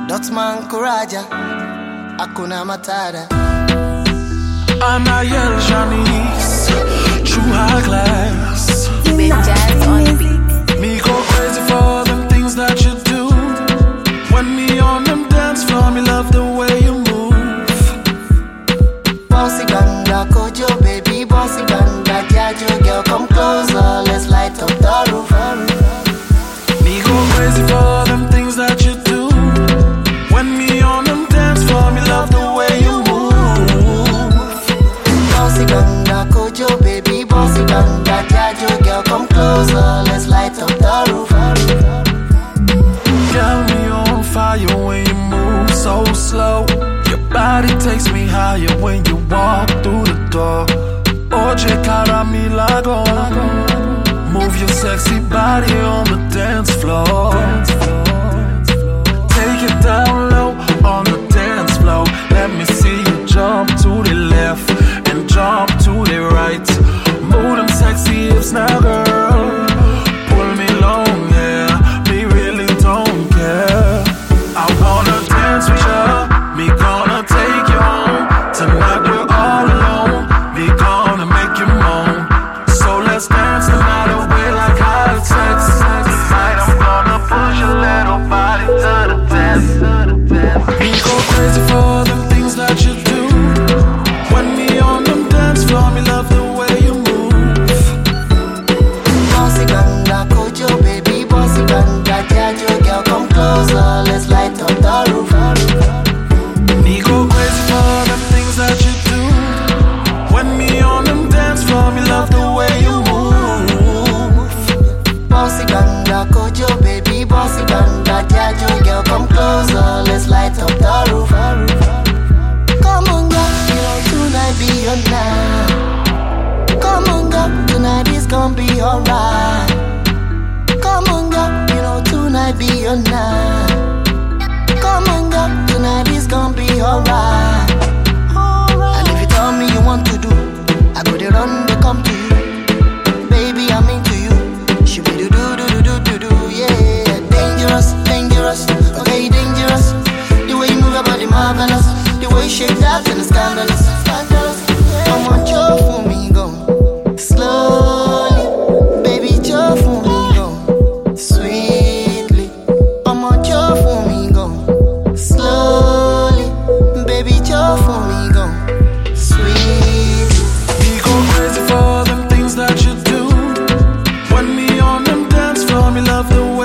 Dotman Kuraja, Hakuna Matata. Anael Janice, true high class. Big jazz on the beat. Me go crazy for them things that you do. When me on them dance floor, me love the way you move. Bossy Ganga, Kojo, baby, Bossy Ganga, Jajo, girl, come closer, let's light up the roof. Me go crazy for them things that you do. When me on them dance floor, me love the way you move. Bossy Ganga, Kojo, baby, Bossy Ganga, Jajo, girl, come closer, let's light up the roof. Got me on fire when you move so slow. Your body takes me higher when you walk through the door. Oye, cara, mi lago. Move your sexy body on the dance floor. Take it down low on the dance floor. Let me see you jump to the left and jump to the right. Move them sexy hips now, girl. Pull me long, yeah. Me really don't care. I wanna dance with you. Me gonna take you home. Tonight we're all alone. Me gonna make you moan. So let's dance the night away like high sex. Tonight I'm gonna push your little body to the dance. Me go crazy for them things that you do. When me on them dance floor, me love the way you move. Bossy Ganga, Kojo, baby, Bossy Ganga, Jajo, girl, come closer, let's light up the roof. Me go crazy for them things that you do. When me on them dance floor, me love the way you move. Bossy Ganga, Kojo, baby, Bossy Ganga, Jajo, girl, come closer, let's light up the roof. Come on, girl, you know tonight be your night. Come on, girl, tonight is gonna be alright. Come on, girl, you know tonight be your night. Come on, girl, tonight is gonna be alright. And if you tell me you want to do, I go to run, they come to you. Baby, I'm into you. She be do do do do do do, yeah. Dangerous, dangerous, okay, dangerous. The way you move your body marvelous. The way you shake that and it's scandalous, scandalous. I want you for me, go slowly, baby, you for me, go sweetly. I want you for me, go slowly, baby, you for me, go sweetly. Me go crazy for them things that you do. When me on them dance floor, me love the way